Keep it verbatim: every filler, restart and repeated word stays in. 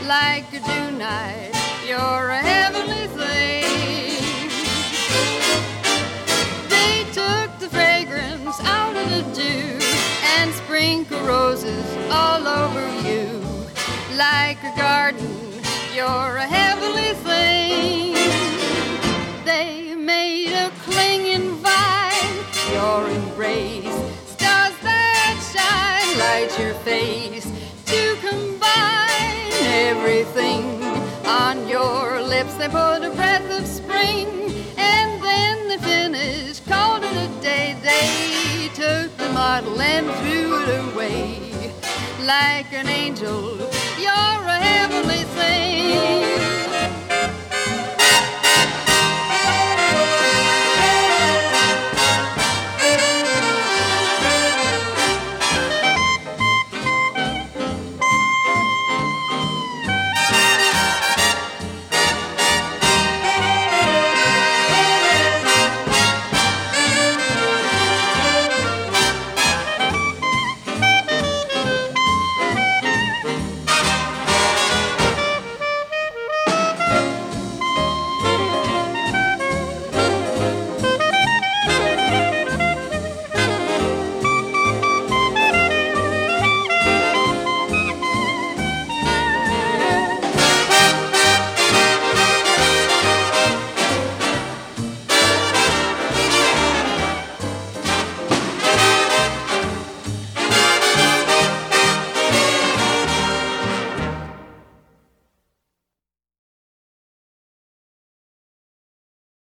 like a June night. You're a heavenly thing. They took the fragrance out of the dew and sprinkled roses all over you. Like a garden, you're a heavenly thing. They made a clinging vine, your embrace, stars that shine, light your face to combine everything on your lips. They put a breath of spring, and then they finished, called it a day. They took the model and threw it away. Like an angel, you're a heavenly thing.